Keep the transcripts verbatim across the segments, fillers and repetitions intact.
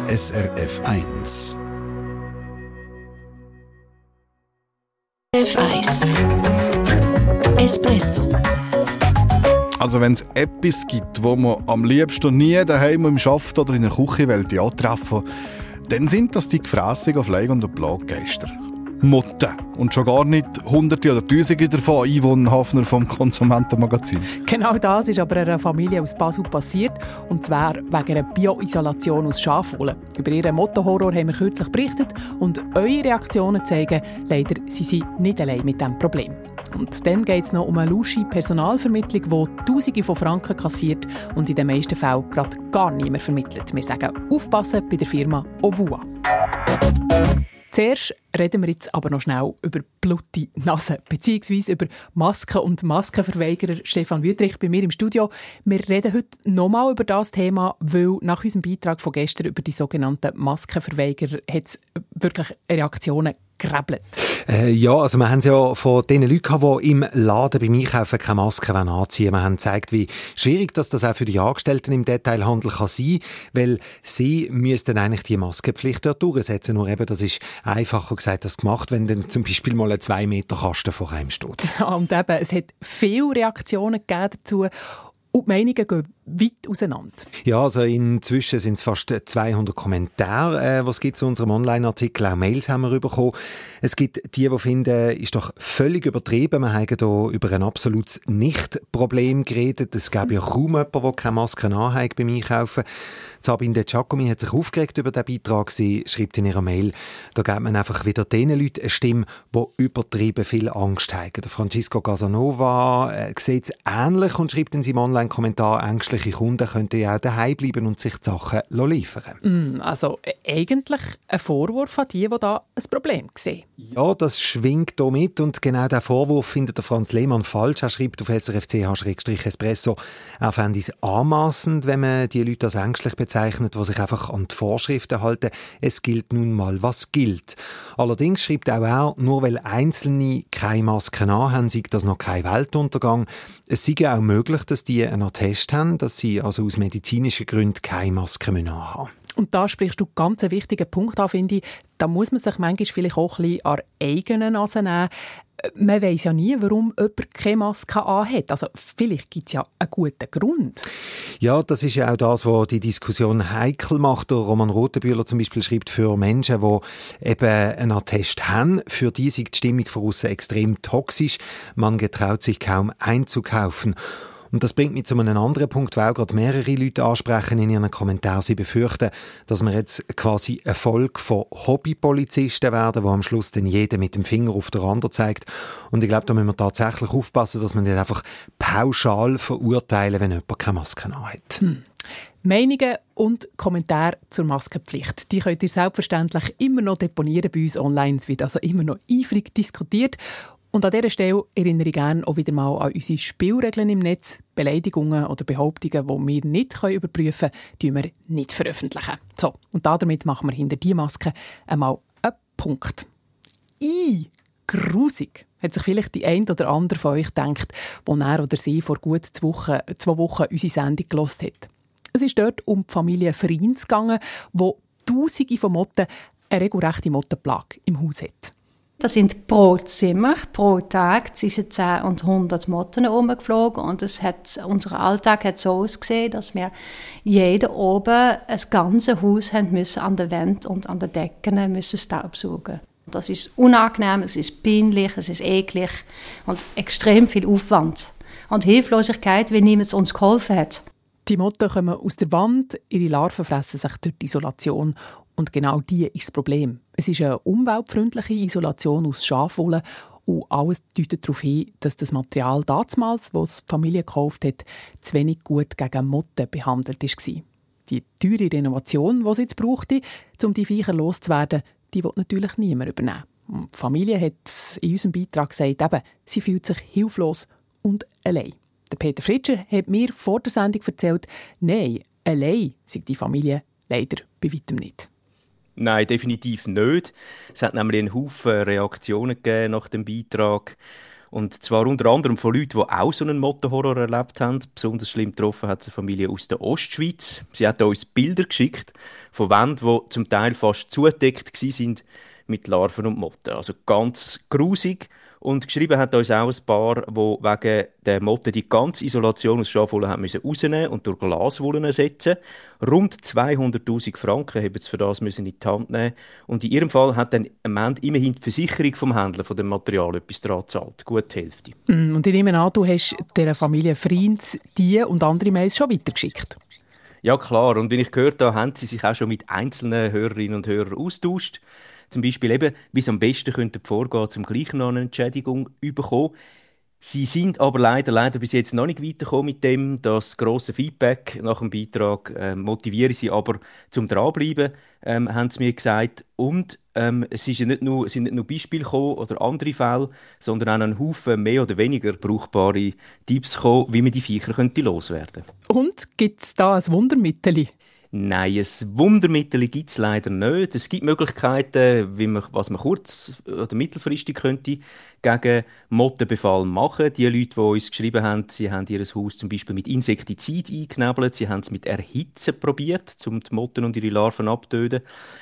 S R F eins. F eins Espresso. Also wenn es etwas gibt, wo man am liebsten nie daheim im Schaft oder in der Küche antreffen will, dann sind das die gefrässigen Fliegen und Plaggeister. Motten. Und schon gar nicht Hunderte oder Tausende davon Einwohner vom Konsumentenmagazin. Genau das ist aber einer Familie aus Basel passiert. Und zwar wegen einer Bioisolation aus Schafwolle. Über ihren Mottenhorror haben wir kürzlich berichtet. Und eure Reaktionen zeigen, leider sind sie nicht allein mit diesem Problem. Und dann geht es noch um eine lusche Personalvermittlung, die Tausende von Franken kassiert und in den meisten Fällen gerade gar niemand vermittelt. Wir sagen, aufpassen bei der Firma Ovua. Zuerst reden wir jetzt aber noch schnell über blutige Nase, beziehungsweise über Masken und Maskenverweigerer. Stefan Wüthrich bei mir im Studio. Wir reden heute nochmal über das Thema, weil nach unserem Beitrag von gestern über die sogenannten Maskenverweigerer hat es wirklich Reaktionen gegeben. Äh, ja, also wir haben es ja von den Leuten gehabt, die im Laden beim Einkaufen keine Maske anziehen wollen. Wir haben gezeigt, wie schwierig das, das auch für die Angestellten im Detailhandel kann sein, weil sie müssten eigentlich die Maskenpflicht dort durchsetzen. Nur eben, das ist einfacher gesagt als gemacht, wenn dann zum Beispiel mal ein zwei Meter Kasten vor einem steht. Ja, und eben, es hat viele Reaktionen gegeben dazu. Und die Meinungen gehen weit auseinander. Ja, also inzwischen sind es fast zweihundert Kommentare, äh, was es gibt zu unserem Online-Artikel. Auch Mails haben wir bekommen. Es gibt die, die finden, ist doch völlig übertrieben. Wir haben hier über ein absolutes Nicht-Problem geredet. Es gäbe ja kaum jemanden, der keine Maske anhat beim Einkaufen. Sabine De Giacomi hat sich aufgeregt über diesen Beitrag. Sie schreibt in ihrer Mail, da gibt man einfach wieder den Leuten eine Stimme, die übertrieben viel Angst haben. Der Francisco Casanova äh, sieht es ähnlich und schreibt in seinem Online-Kommentar, ängstliche Kunden könnten ja auch daheim bleiben und sich die Sachen liefern. Mm, also eigentlich ein Vorwurf an die, die da ein Problem sehen. Ja, das schwingt hier mit und genau diesen Vorwurf findet der Franz Lehmann falsch. Er schreibt auf S R F C H Espresso, er fände es anmassend, wenn man die Leute als ängstlich bezeichnet, die sich einfach an die Vorschriften halten. Es gilt nun mal, was gilt. Allerdings schreibt auch er, nur weil Einzelne keine Masken anhaben, sei das noch kein Weltuntergang. Es sei ja auch möglich, dass die einen Attest haben, dass sie also aus medizinischen Gründen keine Maske anhaben müssen. Und da sprichst du ganz einen wichtigen Punkt an, finde ich. Da muss man sich manchmal vielleicht auch ein bisschen an eigene Nase nehmen. Man weiss ja nie, warum jemand keine Maske anhat. Also vielleicht gibt es ja einen guten Grund. Ja, das ist ja auch das, was die Diskussion heikel macht. Der Roman Rothenbühler zum Beispiel schreibt, für Menschen, die eben einen Attest haben, für die ist die Stimmung von aussen extrem toxisch. Man getraut sich kaum einzukaufen. Und das bringt mich zu einem anderen Punkt, weil auch gerade mehrere Leute ansprechen in ihren Kommentaren. Sie befürchten, dass wir jetzt quasi eine Folge von Hobbypolizisten werden, wo am Schluss dann jeder mit dem Finger auf den anderen zeigt. Und ich glaube, da müssen wir tatsächlich aufpassen, dass wir nicht einfach pauschal verurteilen, wenn jemand keine Maske anhat. Hm. Meinungen und Kommentare zur Maskenpflicht, die könnt ihr selbstverständlich immer noch deponieren bei uns online. Es wird also immer noch eifrig diskutiert. Und an dieser Stelle erinnere ich gerne auch wieder mal an unsere Spielregeln im Netz. Beleidigungen oder Behauptungen, die wir nicht überprüfen können, wir nicht veröffentlichen. So, und damit machen wir hinter diese Maske einmal einen Punkt. I, grusig, hat sich vielleicht die eine oder andere von euch gedacht, als er oder sie vor gut zwei Wochen, zwei Wochen unsere Sendung gehört hat. Es ist dort um die Familie Freins gegangen, wo Tausende von Motten eine regelrechte Mottenplage im Haus hat. Das sind pro Zimmer, pro Tag zwischen zehn und hundert Motten rumgeflogen und es hat, unser Alltag hat so ausgesehen, dass wir jeden oben das ganze Haus haben müssen, an der Wand und an den Decken müssen staubsaugen. Das ist unangenehm, es ist peinlich, es ist eklig und extrem viel Aufwand. Und Hilflosigkeit, wenn niemand uns geholfen hat. Die Motten kommen aus der Wand, ihre Larven fressen sich durch die Isolation. Und genau die ist das Problem. Es ist eine umweltfreundliche Isolation aus Schafwolle und alles deutet darauf hin, dass das Material damals, das die Familie gekauft hat, zu wenig gut gegen Motten behandelt war. Die teure Renovation, die es jetzt brauchte, um die Viecher loszuwerden, die will natürlich niemand übernehmen. Und die Familie hat in unserem Beitrag gesagt, eben, sie fühlt sich hilflos und allein. Der Peter Fritscher hat mir vor der Sendung erzählt, nein, allein sei die Familie leider bei weitem nicht. Nein, definitiv nicht. Es hat nämlich einen Haufen Reaktionen gegeben nach dem Beitrag. Und zwar unter anderem von Leuten, die auch so einen Mottenhorror erlebt haben. Besonders schlimm getroffen hat es eine Familie aus der Ostschweiz. Sie hat uns Bilder geschickt von Wänden, die zum Teil fast zugedeckt waren mit Larven und Motten. Also ganz grusig. Und geschrieben hat uns auch ein Paar, die wegen der Motten die ganze Isolation aus Schafwolle rausnehmen mussten und durch Glaswolle ersetzen. Rund zweihunderttausend Franken haben sie für das müssen in die Hand nehmen. Und in ihrem Fall hat dann am Ende immerhin die Versicherung vom Händler von dem Material etwas daran gezahlt. Gut die Hälfte. Mm, und ich nehme an, du hast dieser Familie Friends die und andere Mails schon weitergeschickt. Ja klar, und wie ich gehört habe, haben sie sich auch schon mit einzelnen Hörerinnen und Hörern austauscht. Zum Beispiel eben, wie sie am besten könnten vorgehen, um gleich noch eine Entschädigung zu bekommen. Sie sind aber leider, leider bis jetzt noch nicht weitergekommen mit dem. Das grosse Feedback nach dem Beitrag äh, motiviere sie aber zum Dranbleiben, ähm, haben sie mir gesagt. Und ähm, es ist ja nicht nur, sind nicht nur Beispiele gekommen oder andere Fälle, sondern auch ein Haufen mehr oder weniger brauchbare Tipps gekommen, wie man die Viecher könnte loswerden könnte. Und gibt es da ein Wundermittel? Nein, ein Wundermittel gibt es leider nicht. Es gibt Möglichkeiten, wie man, was man kurz- oder mittelfristig könnte gegen Mottenbefall machen. Die Leute, die uns geschrieben haben, sie haben ihr Haus zum Beispiel mit Insektizid eingeknebelt, sie haben es mit Erhitzen probiert, um die Motten und ihre Larven abzutöten.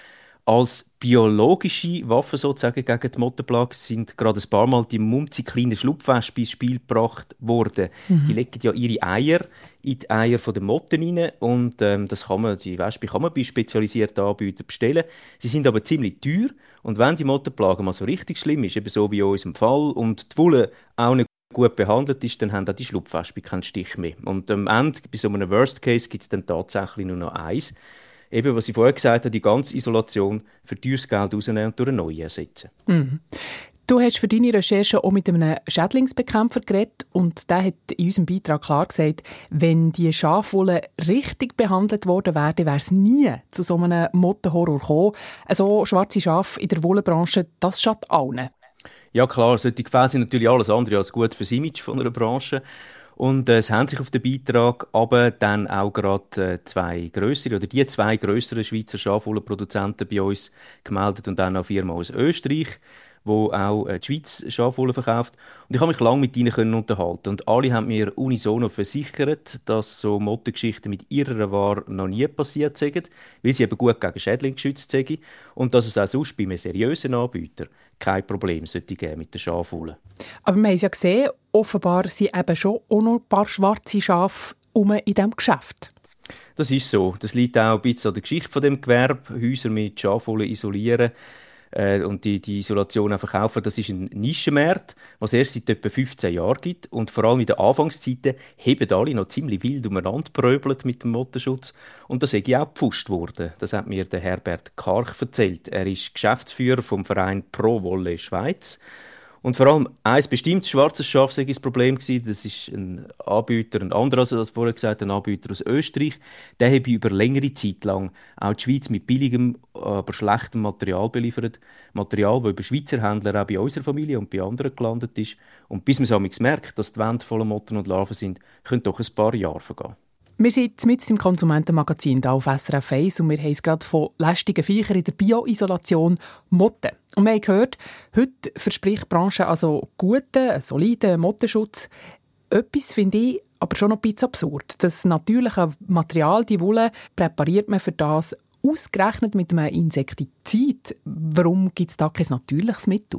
Als biologische Waffe sozusagen gegen die Mottenplage sind gerade ein paar Mal die munzikleinen Schlupfwespen ins Spiel gebracht worden. Mhm. Die legen ja ihre Eier in die Eier der Motten rein und ähm, das kann man, die Wespen kann man bei spezialisierten Anbietern bestellen. Sie sind aber ziemlich teuer und wenn die Mottenplage mal so richtig schlimm ist, eben so wie in unserem Fall, und die Wolle auch nicht gut behandelt ist, dann haben auch die Schlupfwespen keinen Stich mehr. Und am Ende, bei so einem Worst Case, gibt es dann tatsächlich nur noch eins. Eben, was ich vorher gesagt habe, die ganze Isolation für teures Geld rausnehmen und durch eine neue ersetzen. Mhm. Du hast für deine Recherche auch mit einem Schädlingsbekämpfer geredet und der hat in unserem Beitrag klar gesagt, wenn die Schafwolle richtig behandelt worden wäre, wäre es nie zu so einem Mottenhorror gekommen. Also schwarze Schafe in der Wollenbranche, das schadet allen. Ja klar, solche Gefäße sind natürlich alles andere als gut für das Image von einer Branche. Und äh, es haben sich auf den Beitrag aber dann auch gerade äh, zwei grössere oder die zwei grösseren Schweizer Schafwollenproduzenten bei uns gemeldet und dann auch eine Firma aus Österreich, wo auch äh, die Schweiz Schafwolle verkauft. Und ich habe mich lange mit ihnen können unterhalten und alle haben mir unisono versichert, dass so Mottengeschichten mit ihrer Ware noch nie passiert sind, weil sie eben gut gegen Schädlinge geschützt sind und dass es auch sonst bei einem seriösen Anbieter kein Problem sollte geben mit der Schafwolle. Aber wir haben es ja gesehen, offenbar sind eben schon auch noch ein paar schwarze Schafe in diesem Geschäft. Das ist so. Das liegt auch ein bisschen an der Geschichte von dem Gewerbe. Häuser mit Schafwolle isolieren äh, und die, die Isolation auch verkaufen, das ist ein Nischenmarkt, was es erst seit etwa fünfzehn Jahren gibt. Und vor allem in den Anfangszeiten haben alle noch ziemlich wild umeinander gepröbelt mit dem Mottenschutz. Und das ist auch gepfuscht worden. Das hat mir der Herbert Karch erzählt. Er ist Geschäftsführer vom Verein Pro Wolle Schweiz. Und vor allem ein bestimmtes schwarzes Schaf war das Problem. Das ist ein Anbieter, ein anderer, also das vorher gesagt, ein Anbieter aus Österreich. Der habe über längere Zeit lang auch die Schweiz mit billigem, aber schlechtem Material beliefert. Material, das über Schweizer Händler auch bei unserer Familie und bei anderen gelandet ist. Und bis man es merkt, dass die Wände voller Motten und Larven sind, können doch ein paar Jahre vergehen. Wir sind mitten im Konsumentenmagazin hier auf S R F eins und wir haben es gerade von lästigen Viechern in der Bio-Isolation Motten. Und wir haben gehört, heute verspricht die Branche also guten, soliden Mottenschutz. Etwas finde ich aber schon noch ein bisschen absurd. Das natürliche Material, die Wolle, präpariert man für das ausgerechnet mit einem Insektizid. Warum gibt es da kein natürliches Mittel?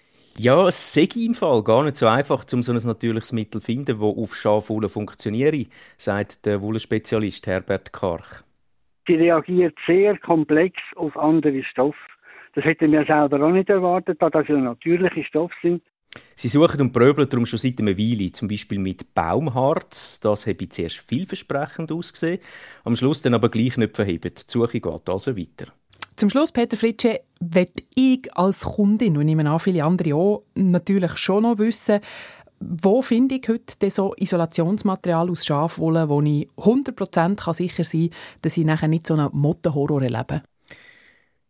Ja, es sei im Fall gar nicht so einfach, um so ein natürliches Mittel zu finden, das auf Schafwolle funktioniert, sagt der Wollenspezialist Herbert Karch. Sie reagiert sehr komplex auf andere Stoffe. Das hätten wir selber auch nicht erwartet, da das ja natürliche Stoffe sind. Sie suchen und pröbeln darum schon seit einer Weile, zum Beispiel mit Baumharz. Das habe ich zuerst vielversprechend ausgesehen, am Schluss dann aber gleich nicht verhebt. Die Suche geht also weiter. Zum Schluss, Peter Fritsche, will ich als Kundin, und ich nehme an, viele andere auch, natürlich schon noch wissen, wo finde ich heute so Isolationsmaterial aus Schafwolle, wo ich hundert Prozent sicher sein kann, dass ich nachher nicht so einen Mottenhorror erlebe?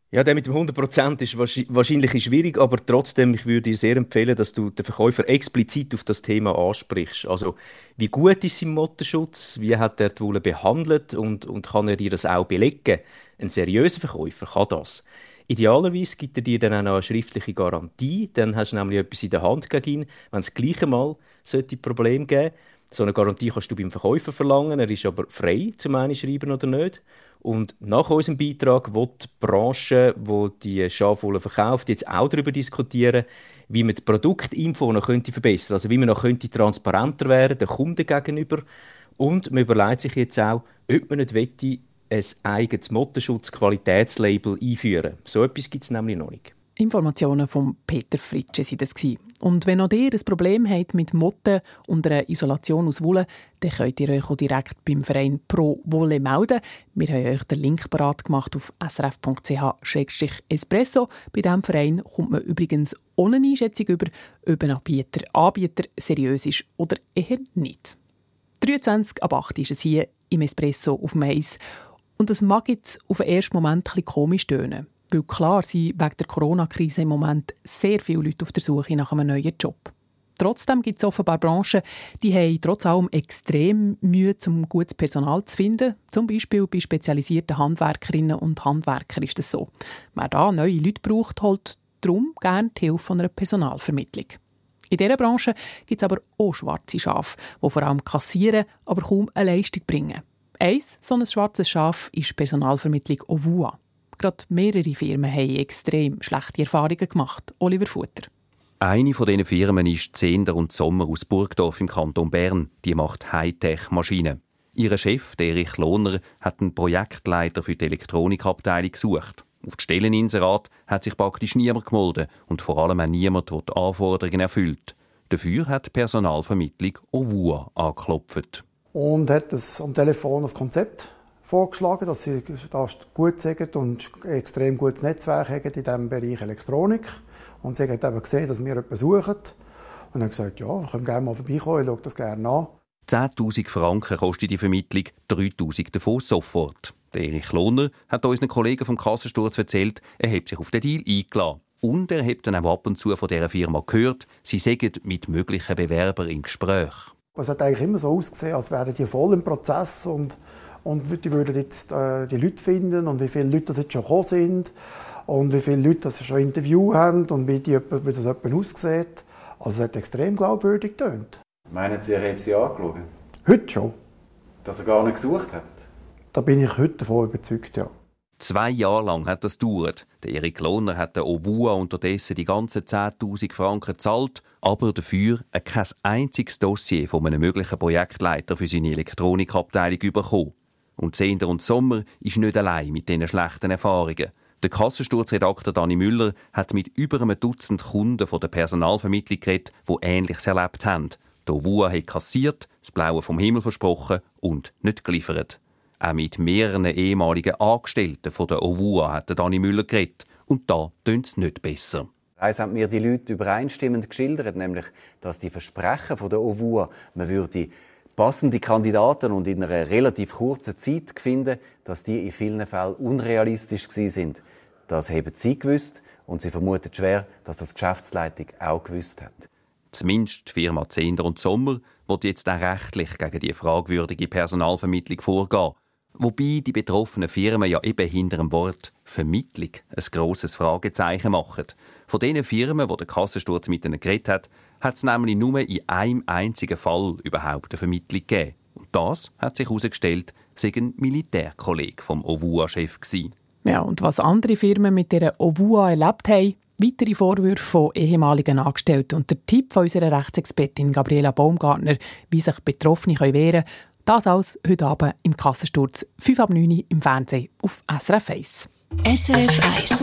Ja, der mit dem hundert Prozent ist wahrscheinlich schwierig, aber trotzdem, ich würde dir sehr empfehlen, dass du den Verkäufer explizit auf das Thema ansprichst. Also, wie gut ist sein Mottenschutz, wie hat er die Wolle behandelt und, und kann er dir das auch belegen? Ein seriöser Verkäufer kann das. Idealerweise gibt er dir dann auch noch eine schriftliche Garantie, dann hast du nämlich etwas in der Hand gegen ihn, wenn es gleich einmal solche Probleme geben. So eine Garantie kannst du beim Verkäufer verlangen, er ist aber frei, zum einen schreiben oder nicht. Und nach unserem Beitrag will die Branche, die die Schafwolle verkauft, jetzt auch darüber diskutieren, wie man die Produktinfo noch könnte verbessern könnte. Also wie man noch könnte transparenter werden, den Kunden gegenüber. Und man überlegt sich jetzt auch, ob man nicht wette, ein eigenes Mottenschutz-Qualitätslabel einführen. So etwas gibt es nämlich noch nicht. Informationen von Peter Fritsche waren das. Und wenn auch ihr ein Problem habt mit Motten und einer Isolation aus Wolle, dann könnt ihr euch auch direkt beim Verein Pro Wolle melden. Wir haben euch den Link parat gemacht auf s r f punkt c h slash espresso. Bei diesem Verein kommt man übrigens ohne Einschätzung über, ob ein Anbieter, Anbieter seriös ist oder eher nicht. dreiundzwanzig ab acht ist es hier im Espresso auf dem Eis. Und das mag jetzt auf den ersten Moment ein bisschen komisch tönen. Weil klar sind wegen der Corona-Krise im Moment sehr viele Leute auf der Suche nach einem neuen Job. Trotzdem gibt es offenbar Branchen, die haben trotz allem extrem Mühe, um gutes Personal zu finden. Zum Beispiel bei spezialisierten Handwerkerinnen und Handwerkern ist das so. Wer da neue Leute braucht, holt darum gerne die Hilfe von einer Personalvermittlung. In dieser Branche gibt es aber auch schwarze Schafe, die vor allem kassieren, aber kaum eine Leistung bringen. Eins so ein schwarzes Schaf ist die Personalvermittlung Ovua. Gerade mehrere Firmen haben extrem schlechte Erfahrungen gemacht. Oliver Futter. Eine von diesen Firmen ist Zehnder und Sommer aus Burgdorf im Kanton Bern. Die macht Hightech-Maschinen. Ihr Chef, Erich Lohner, hat einen Projektleiter für die Elektronikabteilung gesucht. Auf die Stelleninserat hat sich praktisch niemand gemeldet und vor allem auch niemand, der die Anforderungen erfüllt. Dafür hat die Personalvermittlung Ovua angeklopft. Und hat das am Telefon das Konzept vorgeschlagen, dass sie das gut sagen und ein extrem gutes Netzwerk haben in diesem Bereich Elektronik. Und sie haben eben gesehen, dass wir etwas suchen. Und haben gesagt, ja, können gerne mal vorbeikommen, ich schaue das gerne an. zehntausend Franken kostet die Vermittlung, dreitausend davon sofort. Der Erich Lohner hat unseren Kollegen vom Kassensturz erzählt, er hat sich auf den Deal eingeladen. Und er hat dann auch ab und zu von dieser Firma gehört, sie seien mit möglichen Bewerbern im Gespräch. Es hat eigentlich immer so ausgesehen, als wären die voll im Prozess und Und die würden jetzt äh, die Leute finden und wie viele Leute das jetzt schon gekommen sind und wie viele Leute das schon Interview haben und wie, die, wie das jemand aussieht. Also es hat extrem glaubwürdig getönt. Meinen Sie, er hat Sie angeschaut? Heute schon. Dass er gar nicht gesucht hat? Da bin ich heute davon überzeugt, ja. Zwei Jahre lang hat das gedauert. Der Erich Lohner hat der Ovua unterdessen die ganzen zehntausend Franken gezahlt, aber dafür kein einziges Dossier von einem möglichen Projektleiter für seine Elektronikabteilung bekommen. Und Zehnder und Sommer ist nicht allein mit diesen schlechten Erfahrungen. Der Kassensturzredakteur Dani Müller hat mit über einem Dutzend Kunden von der Personalvermittlung geredet, die Ähnliches erlebt haben. Die Ovua hat kassiert, das Blaue vom Himmel versprochen und nicht geliefert. Auch mit mehreren ehemaligen Angestellten von der Ovua hat Dani Müller geredet. Und da tönt es nicht besser. Eins haben mir die Leute übereinstimmend geschildert, nämlich, dass die Versprechen von der Ovua, man würde passende Kandidaten und in einer relativ kurzen Zeit finden, dass die in vielen Fällen unrealistisch waren. Das haben sie gewusst und sie vermuten schwer, dass das die Geschäftsleitung auch gewusst hat. Zumindest die Firma Zehnder und Sommer wird jetzt auch rechtlich gegen die fragwürdige Personalvermittlung vorgehen. Wobei die betroffenen Firmen ja eben hinter dem Wort Vermittlung ein grosses Fragezeichen machen. Von diesen Firmen, die der Kassensturz mit ihnen geredet hat, hat es nämlich nur in einem einzigen Fall überhaupt eine Vermittlung gegeben. Und das hat sich herausgestellt, sei ein Militärkollege vom Ovua-Chef gewesen. Ja, und was andere Firmen mit dieser Ovua erlebt haben, weitere Vorwürfe von ehemaligen Angestellten und der Tipp von unserer Rechtsexpertin Gabriela Baumgartner, wie sich Betroffene wehren können, das alles heute Abend im Kassensturz, fünf ab neun im Fernsehen auf S R F eins. S R F eins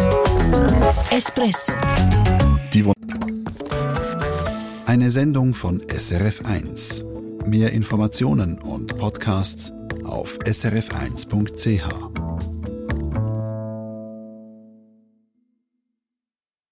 Espresso. Die Eine Sendung von S R F eins. Mehr Informationen und Podcasts auf s r f eins punkt c h.